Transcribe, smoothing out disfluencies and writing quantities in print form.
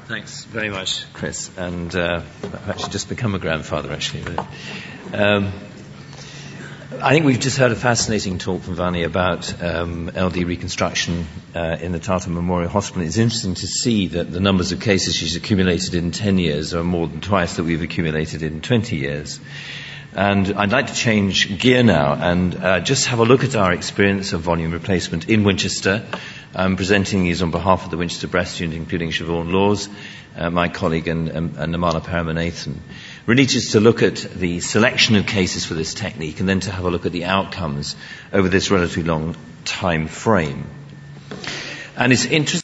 Thanks very much, Chris. And I've actually just become a grandfather, actually. I think we've just heard a fascinating talk from Vani about LD reconstruction in the Tata Memorial Hospital. It's interesting to see that the numbers of cases she's accumulated in 10 years are more than twice that we've accumulated in 20 years. And I'd like to change gear now and just have a look at our experience of volume replacement in Winchester. I'm presenting these on behalf of the Winchester Breast Unit, including Siobhan Laws, my colleague, and Nirmala Paramanathan. Really just to look at the selection of cases for this technique and then to have a look at the outcomes over this relatively long time frame. And it's interesting